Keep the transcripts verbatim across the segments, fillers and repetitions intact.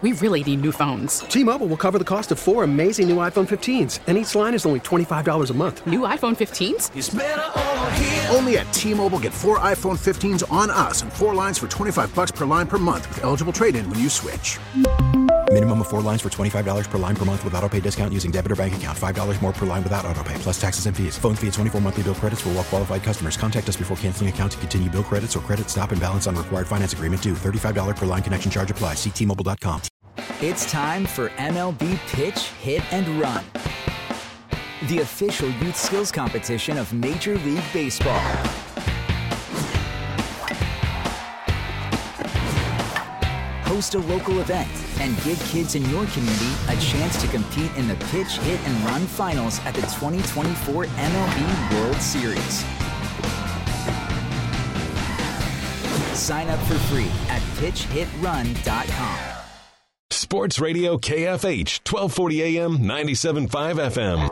we really need new phones. T-Mobile will cover the cost of four amazing new iPhone fifteens, and each line is only twenty-five dollars a month. New iPhone fifteens? It's better over here. Only at T-Mobile, get four iPhone fifteens on us and four lines for twenty-five dollars per line per month with eligible trade-in when you switch. Minimum of four lines for twenty-five dollars per line per month with autopay discount using debit or bank account. five dollars more per line without autopay, plus taxes and fees. Phone fee at twenty-four monthly bill credits for well-qualified customers. Contact us before canceling account to continue bill credits or credit stop and balance on required finance agreement due. thirty-five dollars per line connection charge applies. See T Mobile dot com. It's time for M L B Pitch, Hit, and Run, the official youth skills competition of Major League Baseball. Host a local event and give kids in your community a chance to compete in the Pitch, Hit, and Run finals at the twenty twenty-four M L B World Series. Sign up for free at pitch hit run dot com. Sports Radio K F H, twelve forty A M, ninety-seven point five F M.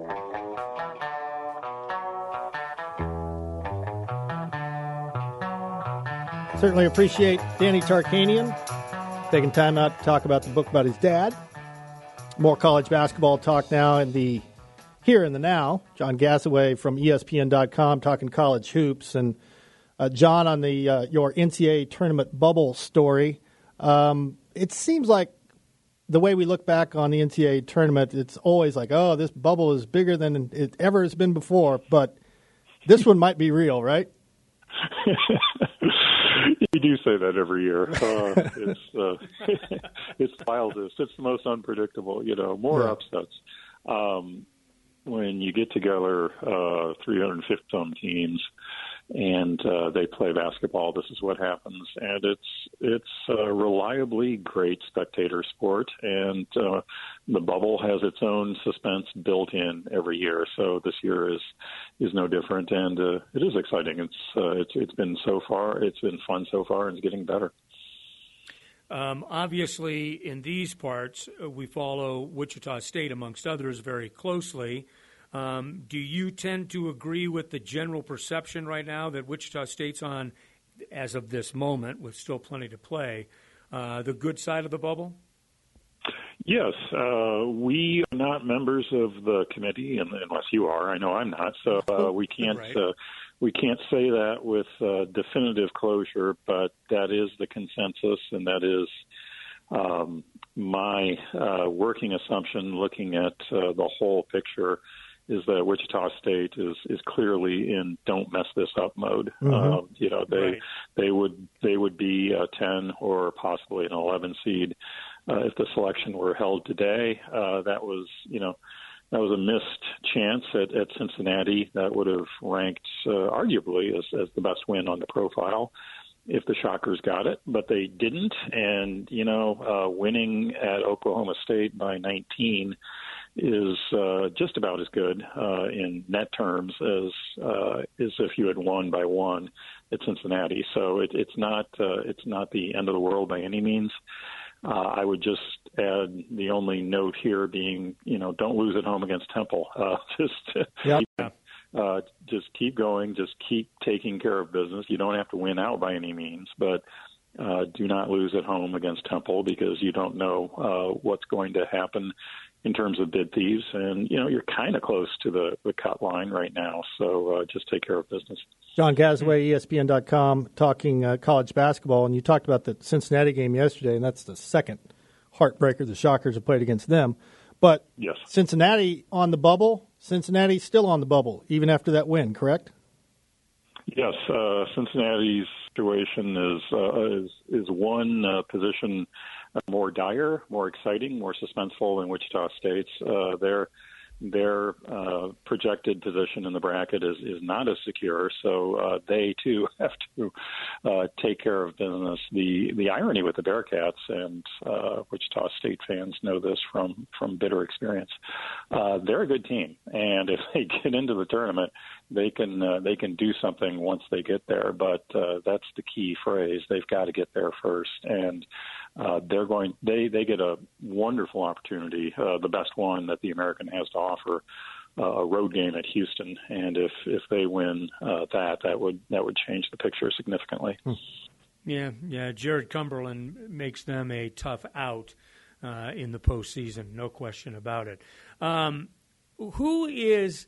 Certainly appreciate Danny Tarkanian taking time out to talk about the book about his dad. More college basketball talk now in the here and the now. John Gassaway from E S P N dot com talking college hoops. And uh, John, on the uh, your N C double A tournament bubble story, um, it seems like the way we look back on the N C double A tournament, it's always like, oh, this bubble is bigger than it ever has been before. But this one might be real, right? You do say that every year. Uh, it's uh, it's wildest. It's the most unpredictable. You know, more yeah. upsets. Um, when you get together uh, three hundred fifty some teams and uh, they play basketball, this is what happens. And it's it's a reliably great spectator sport, and uh, the bubble has its own suspense built in every year. So this year is is no different, and uh, it is exciting. It's uh, it's it's been so far, it's been fun so far, and it's getting better. Um, obviously, in these parts, uh, we follow Wichita State, amongst others, very closely. Um, do you tend to agree with the general perception right now that Wichita State's on, as of this moment, with still plenty to play, uh, the good side of the bubble? Yes. Uh, we are not members of the committee, unless you are. I know I'm not, so uh, we can't right. uh, we can't say that with uh, definitive closure, but that is the consensus, and that is um, my uh, working assumption looking at uh, the whole picture is that Wichita State is, is clearly in don't mess this up mode. Mm-hmm. Um, you know, they right. they would they would be a ten or possibly an eleven seed uh, if the selection were held today. Uh, that was you know that was a missed chance at, at Cincinnati. That would have ranked uh, arguably as, as the best win on the profile if the Shockers got it, but they didn't. And you know, uh, winning at Oklahoma State by nineteen is uh, just about as good uh, in net terms as uh, as if you had won by one at Cincinnati. So it, it's not uh, it's not the end of the world by any means. Uh, I would just add the only note here being, you know, don't lose at home against Temple. Uh, just yeah. keep, uh, just keep going. Just keep taking care of business. You don't have to win out by any means, but uh, do not lose at home against Temple because you don't know uh, what's going to happen in terms of bid thieves. And, you know, you're kind of close to the, the cut line right now. So uh, just take care of business. John Gassaway, E S P N dot com, talking uh, college basketball. And you talked about the Cincinnati game yesterday, and that's the second heartbreaker the Shockers have played against them. But yes. Cincinnati on the bubble, Cincinnati still on the bubble, even after that win, correct? Yes. Uh, Cincinnati's situation is, uh, is, is one uh, position more dire, more exciting, more suspenseful than Wichita State's. Uh, their their uh, projected position in the bracket is, is not as secure, so uh, they too have to uh, take care of business. The the irony with the Bearcats, and uh, Wichita State fans know this from from bitter experience, uh, they're a good team, and if they get into the tournament, they can uh, they can do something once they get there. But uh, that's the key phrase: they've got to get there first, and uh, they're going. They they get a wonderful opportunity, uh, the best one that the American has to offer, uh, a road game at Houston. And if if they win uh, that, that would that would change the picture significantly. Hmm. Yeah, yeah. Jared Cumberland makes them a tough out uh, in the postseason, no question about it. Um, who is?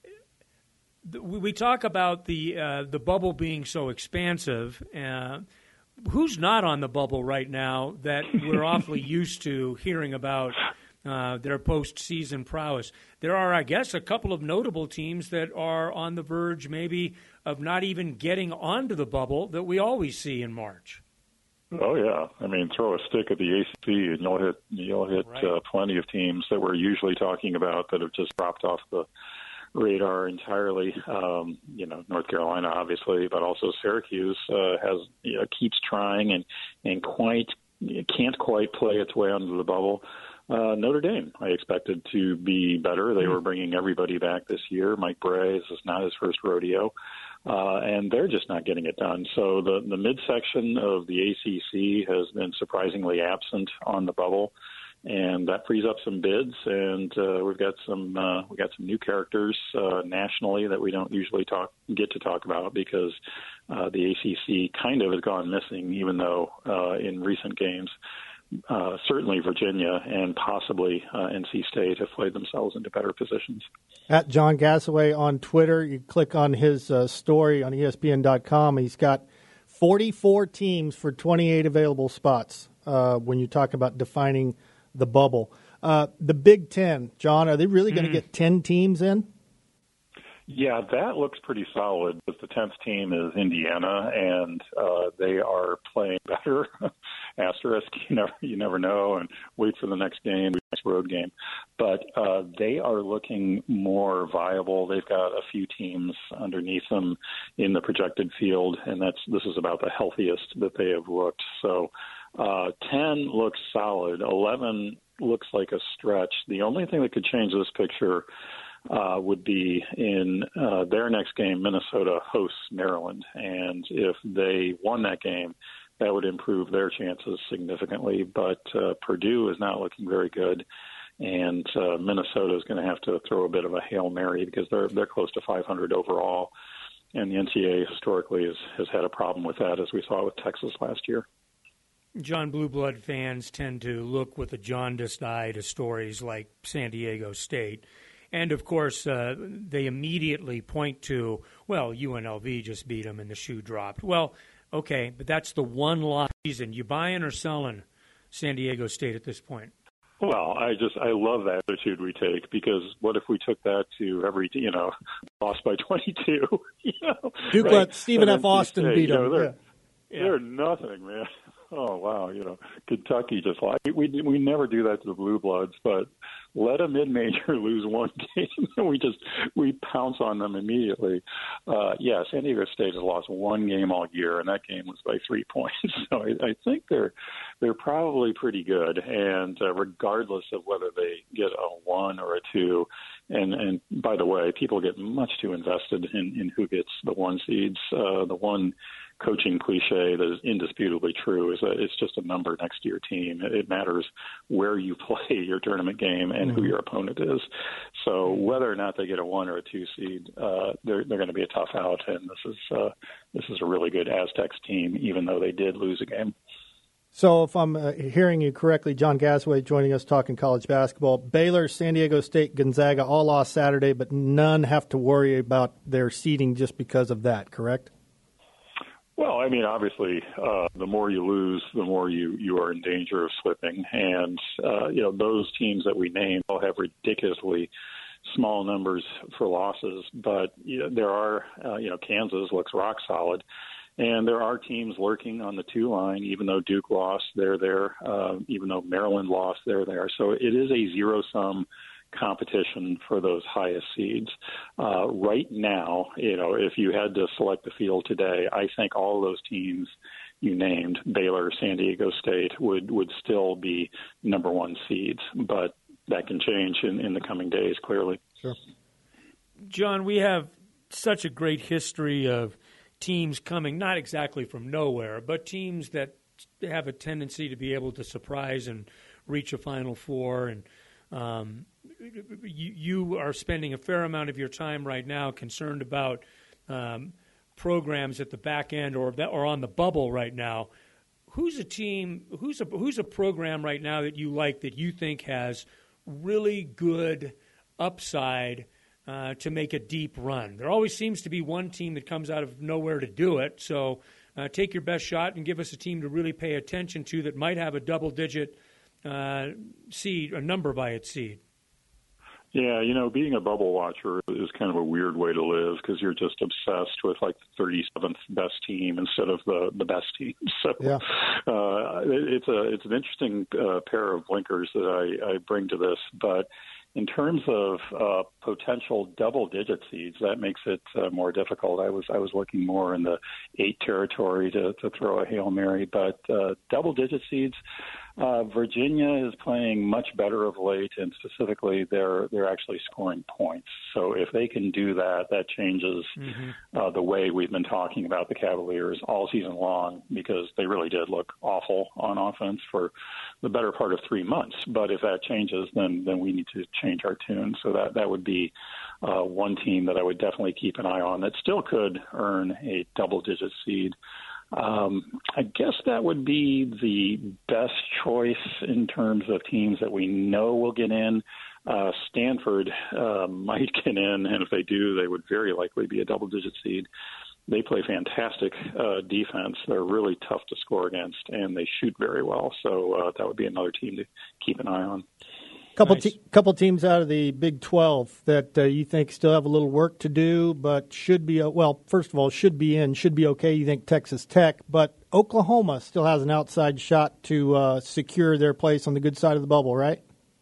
We talk about the uh, the bubble being so expansive. Uh, who's not on the bubble right now that we're awfully used to hearing about uh, their postseason prowess? There are, I guess, a couple of notable teams that are on the verge, maybe, of not even getting onto the bubble that we always see in March. Oh yeah, I mean, throw a stick at the A C C and you'll hit you'll hit right. uh, plenty of teams that we're usually talking about that have just dropped off the radar entirely. Um, you know, North Carolina, obviously, but also Syracuse uh, has you know, keeps trying and and quite can't quite play its way onto the bubble. Uh, Notre Dame, I expected to be better. They were bringing everybody back this year. Mike Bray, this is not his first rodeo, uh, and they're just not getting it done. So the the midsection of the A C C has been surprisingly absent on the bubble. And that frees up some bids, and uh, we've got some uh, we got some new characters uh, nationally that we don't usually talk get to talk about because uh, the A C C kind of has gone missing. Even though uh, in recent games, uh, certainly Virginia and possibly uh, N C State have played themselves into better positions. At John Gasaway on Twitter, you click on his uh, story on E S P N dot com. He's got forty-four teams for twenty-eight available spots. Uh, when you talk about defining the bubble. Uh, the Big Ten, John, are they really going to mm. get ten teams in? Yeah, that looks pretty solid. But the tenth team is Indiana, and uh, they are playing better. Asterisk, you never, you never know, and wait for the next game, the next road game. But uh, they are looking more viable. They've got a few teams underneath them in the projected field, and that's this is about the healthiest that they have looked. So uh, ten looks solid. eleven looks like a stretch. The only thing that could change this picture Uh, would be in uh, their next game, Minnesota hosts Maryland. And if they won that game, that would improve their chances significantly. But uh, Purdue is not looking very good. And uh, Minnesota is going to have to throw a bit of a Hail Mary because they're they're close to five hundred overall. And the N C double A historically has, has had a problem with that, as we saw with Texas last year. John, Blue Blood fans tend to look with a jaundiced eye to stories like San Diego State. And, of course, uh, they immediately point to, well, U N L V just beat them and the shoe dropped. Well, okay, but that's the one loss season. You buying or selling San Diego State at this point? Well, I just I love that attitude we take because what if we took that to every, you know, lost by twenty-two? You know, Duke right? let Stephen F. Austin State, beat you know, them. they're, yeah. they're nothing, man. Oh, wow, you know, Kentucky just like we we never do that to the Blue Bloods, but let a mid-major lose one game, and we just we pounce on them immediately. Uh, yeah, San Diego State has lost one game all year, and that game was by three points. So I, I think they're they're probably pretty good, and uh, regardless of whether they get a one or a two, and and by the way, people get much too invested in, in who gets the one seeds. Uh, the one coaching cliche that is indisputably true is that it's just a number next to your team. It matters where you play your tournament game and who your opponent is. So whether or not they get a one or a two seed, uh, they're they're going to be a tough out. And this is uh, this is a really good Aztecs team, even though they did lose a game. So if I'm uh, hearing you correctly, John Gasaway joining us talking college basketball. Baylor, San Diego State, Gonzaga all lost Saturday, but none have to worry about their seeding just because of that, correct? Well, I mean, obviously, uh, the more you lose, the more you, you are in danger of slipping. And, uh, you know, those teams that we named all have ridiculously small numbers for losses. But you know, there are, uh, you know, Kansas looks rock solid. And there are teams lurking on the two line, even though Duke lost, they're there. Uh, even though Maryland lost, they're there. So it is a zero-sum competition for those highest seeds. Uh, right now, you know, if you had to select the field today, I think all of those teams you named, Baylor, San Diego State, would, would still be number one seeds. But that can change in, in the coming days, clearly. Sure. John, we have such a great history of teams coming, not exactly from nowhere, but teams that have a tendency to be able to surprise and reach a Final Four. And um, you, you are spending a fair amount of your time right now concerned about um, programs at the back end or that are on the bubble right now, who's a team, who's a who's a program right now that you like that you think has really good upside uh, to make a deep run? There always seems to be one team that comes out of nowhere to do it. So uh, take your best shot and give us a team to really pay attention to that might have a double-digit uh, seed, a number by its seed. Yeah, you know, being a bubble watcher is kind of a weird way to live because you're just obsessed with like the thirty-seventh best team instead of the, the best team. So yeah. uh, it, it's a it's an interesting uh, pair of blinkers that I, I bring to this. But in terms of uh, potential double-digit seeds, that makes it uh, more difficult. I was I was looking more in the eight territory to, to throw a Hail Mary, but uh, double-digit seeds. Uh, Virginia is playing much better of late, and specifically, they're they're actually scoring points. So if they can do that, that changes mm-hmm. uh, the way we've been talking about the Cavaliers all season long, because they really did look awful on offense for the better part of three months. But if that changes, then then we need to change our tune. So that that would be uh, one team that I would definitely keep an eye on that still could earn a double-digit seed. Um, I guess that would be the best choice in terms of teams that we know will get in. Uh, Stanford uh, might get in, and if they do, they would very likely be a double-digit seed. They play fantastic uh, defense. They're really tough to score against, and they shoot very well. So uh, that would be another team to keep an eye on. Couple nice. te- couple teams out of the Big twelve that uh, you think still have a little work to do, but should be, uh, well, first of all, should be in, should be okay. You think Texas Tech, but Oklahoma still has an outside shot to uh, secure their place on the good side of the bubble, right?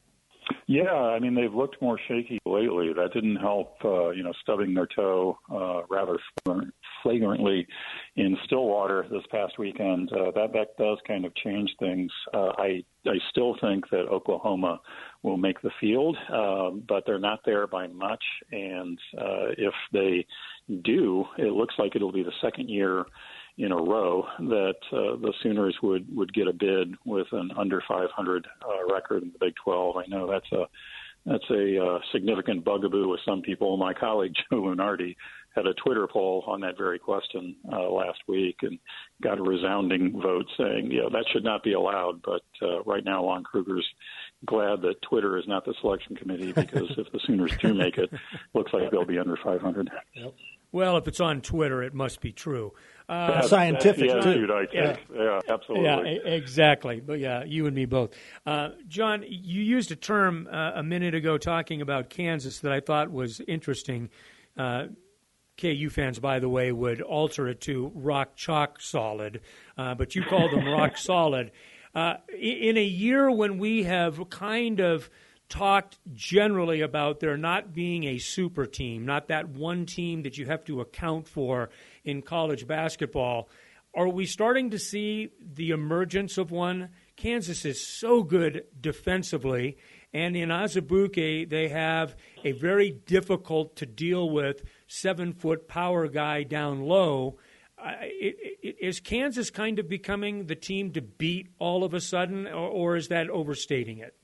Yeah, I mean, they've looked more shaky lately. That didn't help, uh, you know, stubbing their toe uh, rather flagrantly in Stillwater this past weekend. Uh, that, that does kind of change things. Uh, I, I still think that Oklahoma will make the field, uh, but they're not there by much. And uh, if they do, it looks like it'll be the second year in a row that uh, the Sooners would, would get a bid with an under five hundred uh, record in the Big twelve. I know that's a that's a uh, significant bugaboo with some people. My colleague Joe Lunardi had a Twitter poll on that very question uh, last week and got a resounding vote saying, you know, that should not be allowed. But uh, right now, Lon Kruger's glad that Twitter is not the selection committee, because if the Sooners do make it, looks like they'll be under five hundred. Yep. Well, if it's on Twitter, it must be true. Uh, that's, scientific, that's too. I yeah. yeah, absolutely. Yeah, exactly. But yeah, you and me both. Uh, John, you used a term uh, a minute ago talking about Kansas that I thought was interesting. Uh, K U fans, by the way, would alter it to rock chalk solid, uh, but you called them rock solid. Uh, in a year when we have kind of talked generally about there not being a super team, not that one team that you have to account for in college basketball, are we starting to see the emergence of one? Kansas is so good defensively, and in Azubuike they have a very difficult to deal with seven-foot power guy down low. Uh, it, it, is Kansas kind of becoming the team to beat all of a sudden, or, or is that overstating it?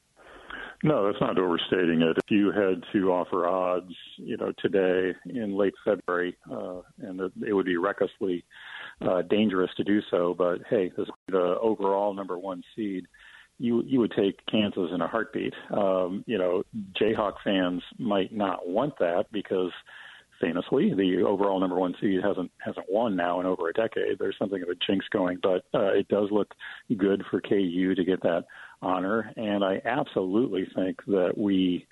No, that's not overstating it. If you had to offer odds, you know, today in late February, uh, and it would be recklessly uh, dangerous to do so, but hey, this is the overall number one seed, you you would take Kansas in a heartbeat. Um, you know, Jayhawk fans might not want that because famously the overall number one seed hasn't hasn't won now in over a decade. There's something of a jinx going, but uh, it does look good for K U to get that honor. And I absolutely think that we,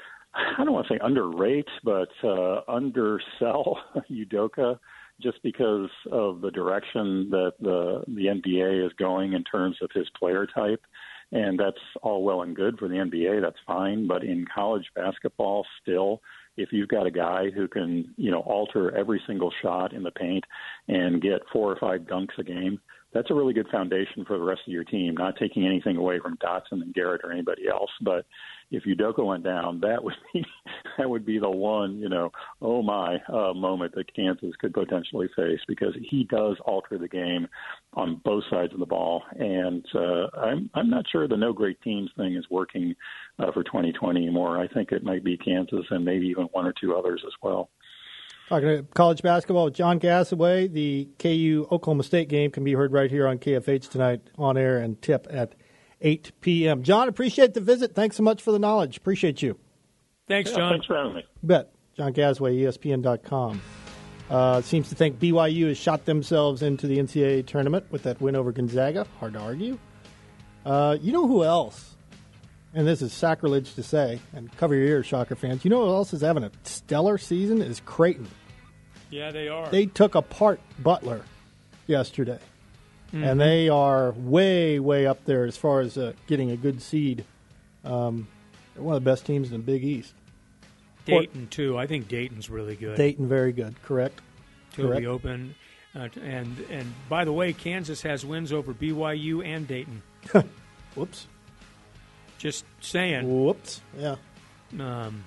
I don't want to say underrate, but uh, undersell Udoka just because of the direction that the the N B A is going in terms of his player type. And that's all well and good for the N B A. That's fine. But in college basketball, still, if you've got a guy who can, you know, alter every single shot in the paint and get four or five dunks a game, that's a really good foundation for the rest of your team, not taking anything away from Dotson and Garrett or anybody else. But if Udoka went down, that would be that would be the one, you know, oh my uh, moment that Kansas could potentially face, because he does alter the game on both sides of the ball. And uh, I'm I'm not sure the no great teams thing is working uh, for twenty twenty anymore. I think it might be Kansas and maybe even one or two others as well. Talking to college basketball with John Gasaway. The K U Oklahoma State game can be heard right here on K F H tonight on air and tip at eight p.m. John, appreciate the visit. Thanks so much for the knowledge. Appreciate you. Thanks, Yeah, John. thanks for having me. Bet. John Gasaway, E S P N dot com. Uh, seems to think B Y U has shot themselves into the N C double A tournament with that win over Gonzaga. Hard to argue. Uh, you know who else, and this is sacrilege to say, and cover your ears, Shocker fans, you know who else is having a stellar season is Creighton. Yeah, they are. They took apart Butler yesterday, mm-hmm. and they are way, way up there as far as uh, getting a good seed. Um, they're one of the best teams in the Big East. Dayton, too. I think Dayton's really good. Dayton, very good. Correct. To Correct. be open. Uh, and, and by the way, Kansas has wins over B Y U and Dayton. Whoops. Just saying. Whoops. Yeah. Um,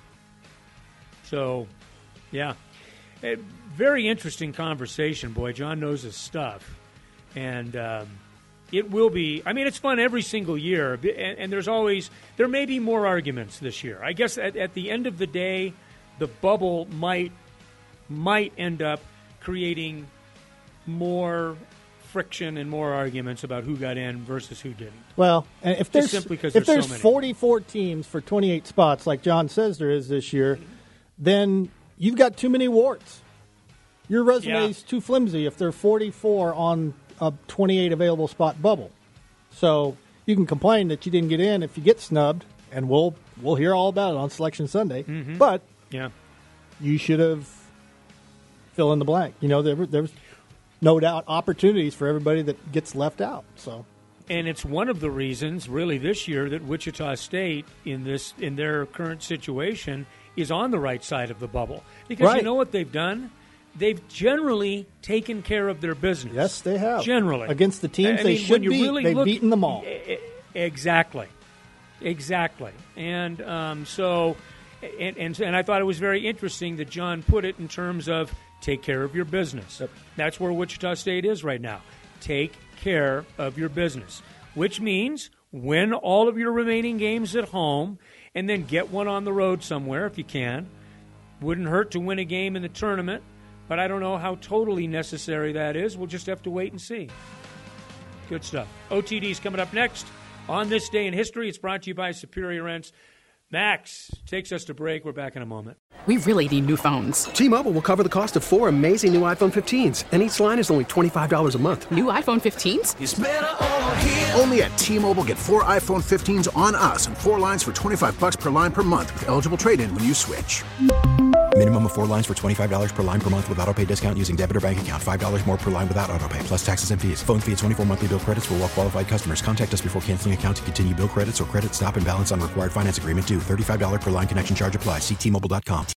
so, yeah. A very interesting conversation, boy. John knows his stuff. And um, it will be, I mean, it's fun every single year. And, and there's always, there may be more arguments this year. I guess at, at the end of the day, the bubble might might end up creating more friction and more arguments about who got in versus who didn't. Well, and if there's, simply 'cause if there's there's so many. forty-four teams for twenty-eight spots, like John says there is this year, then you've got too many warts. Your resume's Yeah. too flimsy if there are forty-four on a twenty-eight available spot bubble. So you can complain that you didn't get in if you get snubbed, and we'll we'll hear all about it on Selection Sunday. Mhm. But Yeah. you should have fill in the blank. You know, there were- there was no doubt opportunities for everybody that gets left out. So. And it's one of the reasons, really, this year that Wichita State, in this in their current situation, is on the right side of the bubble. Because Right. you know what they've done? They've generally taken care of their business. Yes, they have. Generally. Against the teams I they mean, should when you beat, really they've look- beaten them all. E- e- Exactly. Exactly. And um, so, and, and and I thought it was very interesting that John put it in terms of take care of your business. Yep. That's where Wichita State is right now. Take care of your business, which means win all of your remaining games at home and then get one on the road somewhere if you can. Wouldn't hurt to win a game in the tournament, but I don't know how totally necessary that is. We'll just have to wait and see. Good stuff. O T D's coming up next. On this day in history, it's brought to you by Superior Rents. Max takes us to break. We're back in a moment. We really need new phones. T-Mobile will cover the cost of four amazing new iPhone fifteens, and each line is only twenty-five dollars a month. New iPhone fifteens? Only at T-Mobile, get four iPhone fifteens on us and four lines for twenty-five bucks per line per month with eligible trade-in when you switch. Minimum of four lines for twenty-five dollars per line per month with autopay discount using debit or bank account. five dollars more per line without autopay, plus taxes and fees. Phone fee at twenty-four monthly bill credits for well-qualified customers. Contact us before canceling account to continue bill credits or credit stop and balance on required finance agreement due. thirty-five dollars per line connection charge applies. See T Mobile dot com.